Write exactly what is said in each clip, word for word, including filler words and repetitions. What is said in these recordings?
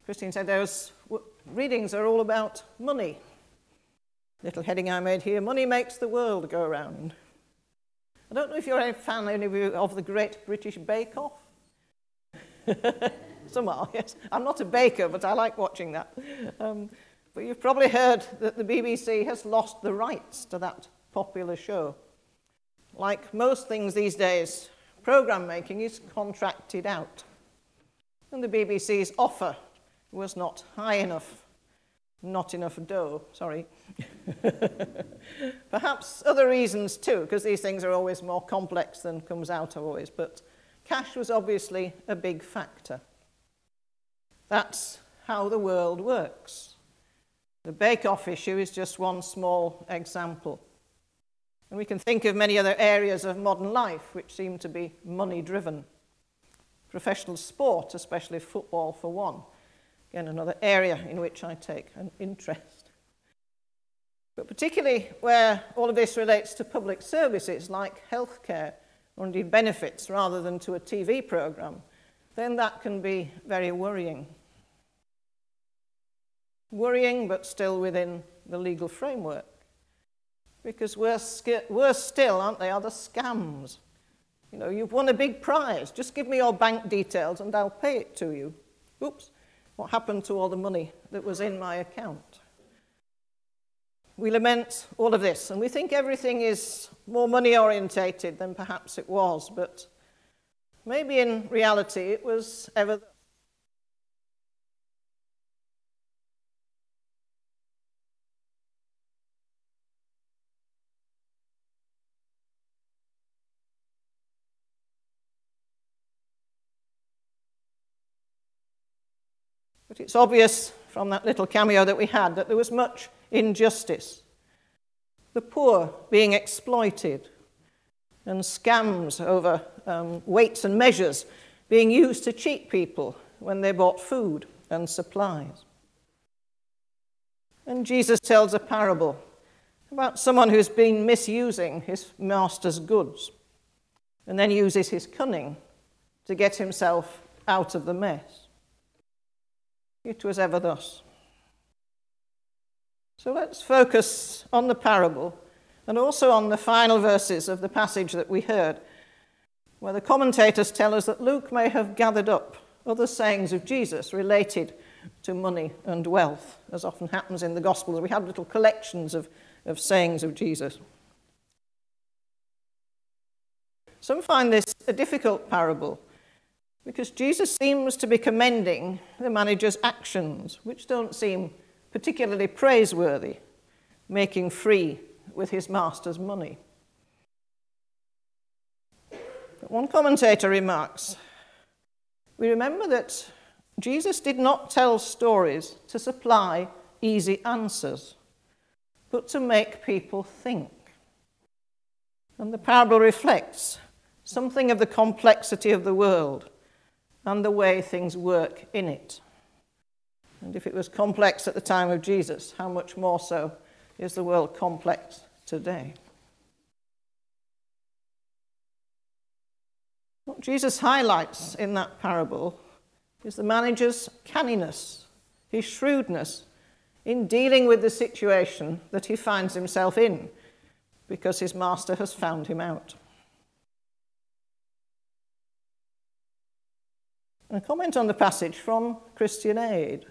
Christine said those readings are all about money. Little heading I made here, money makes the world go round. I don't know if you're a fan, any of you, of the Great British Bake Off. Some are, yes. I'm not a baker, but I like watching that. Um, but you've probably heard that the B B C has lost the rights to that popular show. Like most things these days, programme making is contracted out. And the B B C's offer was not high enough. Not enough dough, sorry. Perhaps other reasons too, because these things are always more complex than comes out always, but cash was obviously a big factor. That's how the world works. The bake-off issue is just one small example. And we can think of many other areas of modern life which seem to be money-driven. Professional sport, especially football for one. Again, another area in which I take an interest. But particularly where all of this relates to public services like healthcare or indeed benefits rather than to a T V programme, then that can be very worrying. Worrying, but still within the legal framework. Because worse, worse still, aren't they, are the scams. You know, you've won a big prize. Just give me your bank details and I'll pay it to you. Oops. What happened to all the money that was in my account? We lament all of this, and we think everything is more money-orientated than perhaps it was, but maybe in reality it was ever thus. But it's obvious from that little cameo that we had that there was much injustice. The poor being exploited and scams over um, weights and measures being used to cheat people when they bought food and supplies. And Jesus tells a parable about someone who's been misusing his master's goods and then uses his cunning to get himself out of the mess. It was ever thus. So let's focus on the parable and also on the final verses of the passage that we heard, where the commentators tell us that Luke may have gathered up other sayings of Jesus related to money and wealth, as often happens in the Gospels. We have little collections of, of sayings of Jesus. Some find this a difficult parable, because Jesus seems to be commending the manager's actions, which don't seem particularly praiseworthy, making free with his master's money. But one commentator remarks, we remember that Jesus did not tell stories to supply easy answers, but to make people think. And the parable reflects something of the complexity of the world and the way things work in it. And if it was complex at the time of Jesus, how much more so is the world complex today? What Jesus highlights in that parable is the manager's canniness, his shrewdness in dealing with the situation that he finds himself in because his master has found him out. A comment on the passage from Christian Aid.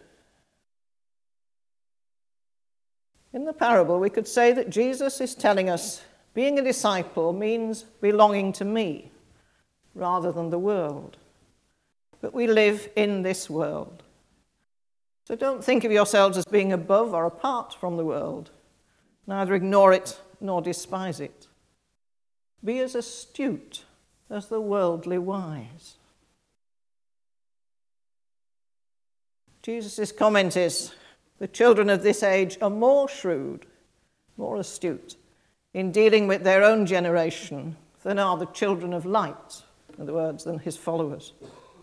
In the parable, we could say that Jesus is telling us being a disciple means belonging to me rather than the world. But we live in this world. So don't think of yourselves as being above or apart from the world. Neither ignore it nor despise it. Be as astute as the worldly wise. Jesus' comment is, the children of this age are more shrewd, more astute in dealing with their own generation than are the children of light, in other words, than his followers.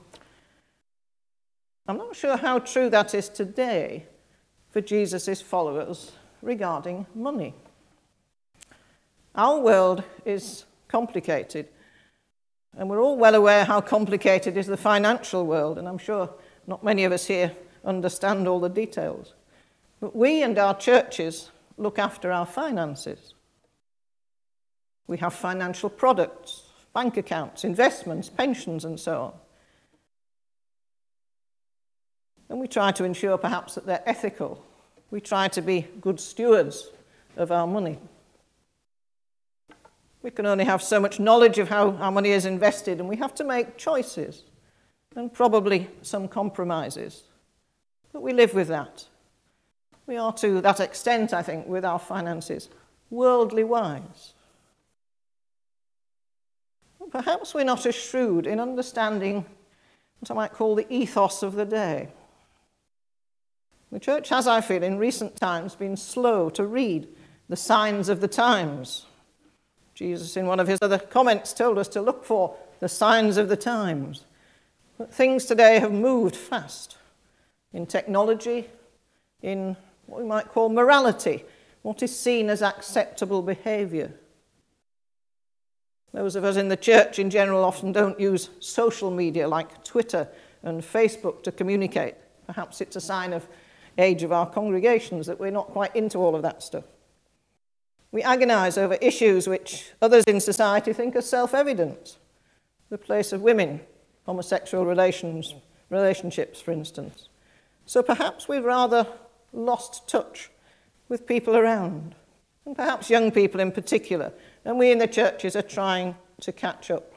I'm not sure how true that is today for Jesus' followers regarding money. Our world is complicated, and we're all well aware how complicated is the financial world, and I'm sure not many of us here understand all the details. But we and our churches look after our finances. We have financial products, bank accounts, investments, pensions, and so on. And we try to ensure perhaps that they're ethical. We try to be good stewards of our money. We can only have so much knowledge of how our money is invested, and we have to make choices and probably some compromises. But we live with that. We are to that extent, I think, with our finances, worldly wise. Perhaps we're not as shrewd in understanding what I might call the ethos of the day. The church has, I feel, in recent times been slow to read the signs of the times. Jesus, in one of his other comments, told us to look for the signs of the times. But things today have moved fast in technology, in what we might call morality, what is seen as acceptable behavior. Those of us in the church in general often don't use social media like Twitter and Facebook to communicate. Perhaps it's a sign of age of our congregations that we're not quite into all of that stuff. We agonize over issues which others in society think are self-evident. The place of women, homosexual relations, relationships, for instance. So perhaps we've rather lost touch with people around, and perhaps young people in particular, and we in the churches are trying to catch up.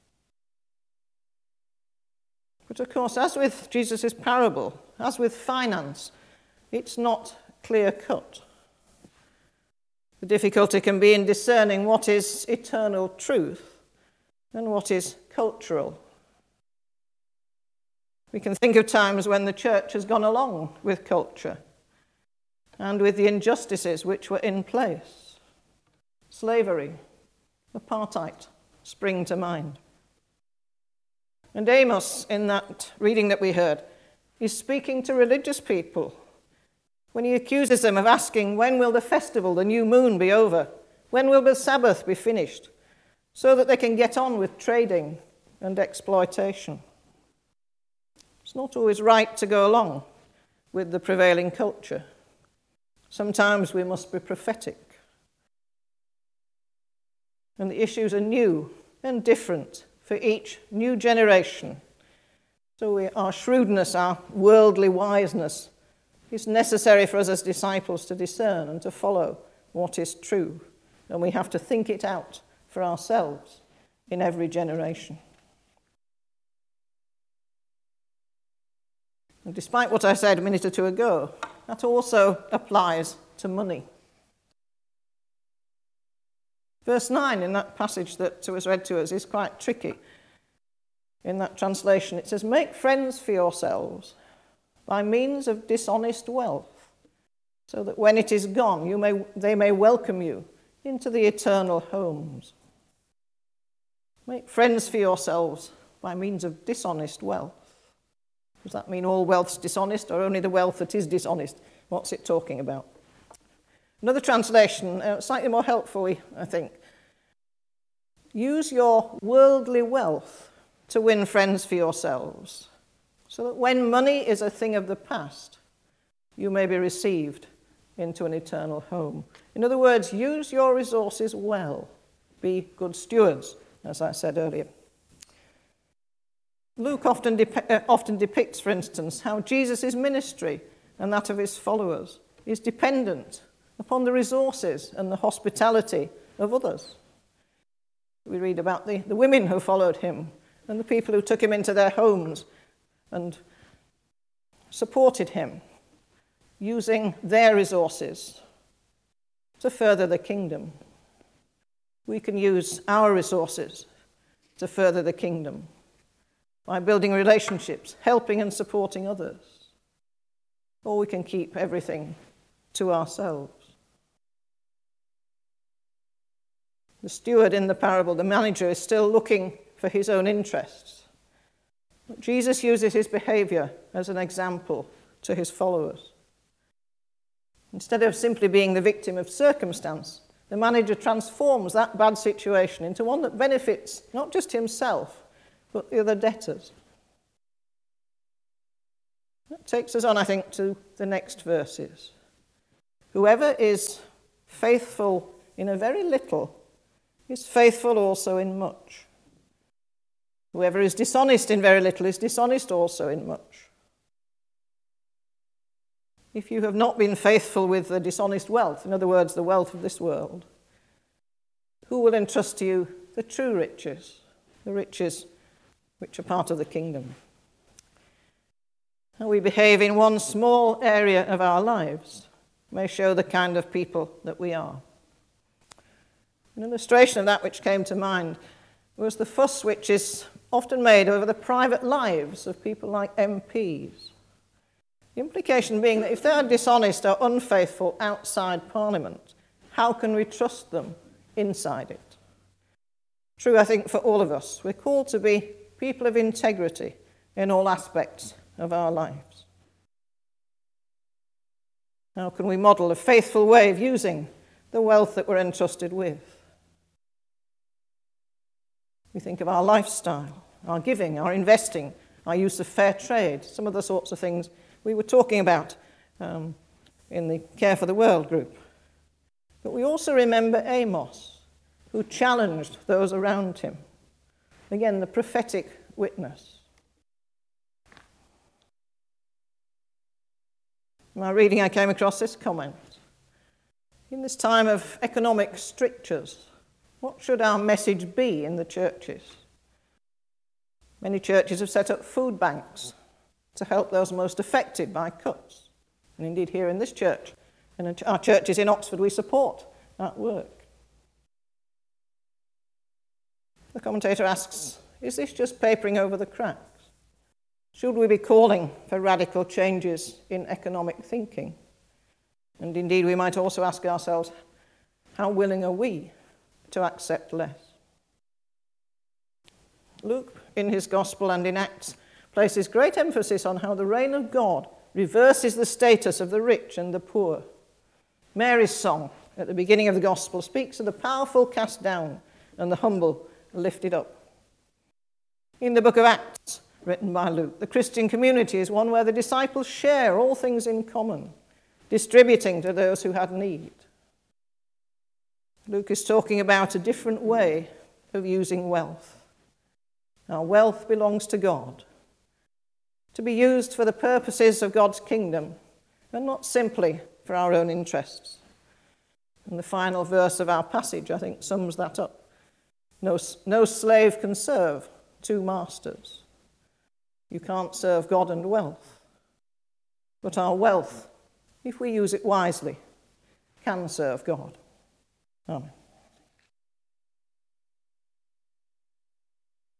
But of course, as with Jesus' parable, as with finance, it's not clear-cut. The difficulty can be in discerning what is eternal truth and what is cultural. We can think of times when the church has gone along with culture and with the injustices which were in place. Slavery, apartheid spring to mind. And Amos, in that reading that we heard, is speaking to religious people when he accuses them of asking, when will the festival, the new moon, be over? When will the Sabbath be finished? So that they can get on with trading and exploitation. It's not always right to go along with the prevailing culture. Sometimes we must be prophetic. And the issues are new and different for each new generation. So we, our shrewdness, our worldly wiseness, is necessary for us as disciples to discern and to follow what is true. And we have to think it out for ourselves in every generation. And despite what I said a minute or two ago, that also applies to money. Verse nine in that passage that was read to us is quite tricky. In that translation it says, "Make friends for yourselves by means of dishonest wealth, so that when it is gone, you may, they may welcome you into the eternal homes." Make friends for yourselves by means of dishonest wealth. Does that mean all wealth's dishonest, or only the wealth that is dishonest? What's it talking about? Another translation, uh, slightly more helpfully, I think. Use your worldly wealth to win friends for yourselves, so that when money is a thing of the past, you may be received into an eternal home. In other words, use your resources well. Be good stewards, as I said earlier. Luke often, dep- uh, often depicts, for instance, how Jesus' ministry and that of his followers is dependent upon the resources and the hospitality of others. We read about the, the women who followed him and the people who took him into their homes and supported him, using their resources to further the kingdom. We can use our resources to further the kingdom by building relationships, helping and supporting others. Or we can keep everything to ourselves. The steward in the parable, the manager, is still looking for his own interests. But Jesus uses his behavior as an example to his followers. Instead of simply being the victim of circumstance, the manager transforms that bad situation into one that benefits not just himself, but the other debtors. That takes us on, I think, to the next verses. Whoever is faithful in a very little is faithful also in much. Whoever is dishonest in very little is dishonest also in much. If you have not been faithful with the dishonest wealth, in other words, the wealth of this world, who will entrust to you the true riches, the riches which are part of the kingdom? How we behave in one small area of our lives may show the kind of people that we are. An illustration of that which came to mind was the fuss which is often made over the private lives of people like M Ps. The implication being that if they are dishonest or unfaithful outside Parliament, how can we trust them inside it? True, I think, for all of us. We're called to be people of integrity in all aspects of our lives. How can we model a faithful way of using the wealth that we're entrusted with? We think of our lifestyle, our giving, our investing, our use of fair trade, some of the sorts of things we were talking about um, in the Care for the World group. But we also remember Amos, who challenged those around him. Again, the prophetic witness. In my reading, I came across this comment. In this time of economic strictures, what should our message be in the churches? Many churches have set up food banks to help those most affected by cuts. And indeed, here in this church, and in our churches in Oxford, we support that work. The commentator asks, is this just papering over the cracks? Should we be calling for radical changes in economic thinking? And indeed, we might also ask ourselves, how willing are we to accept less? Luke, in his Gospel and in Acts, places great emphasis on how the reign of God reverses the status of the rich and the poor. Mary's song at the beginning of the Gospel speaks of the powerful cast down and the humble lifted up. In the book of Acts, written by Luke, the Christian community is one where the disciples share all things in common, distributing to those who had need. Luke is talking about a different way of using wealth. Our wealth belongs to God, to be used for the purposes of God's kingdom, and not simply for our own interests. And the final verse of our passage, I think, sums that up. No, no slave can serve two masters. You can't serve God and wealth. But our wealth, if we use it wisely, can serve God. Amen.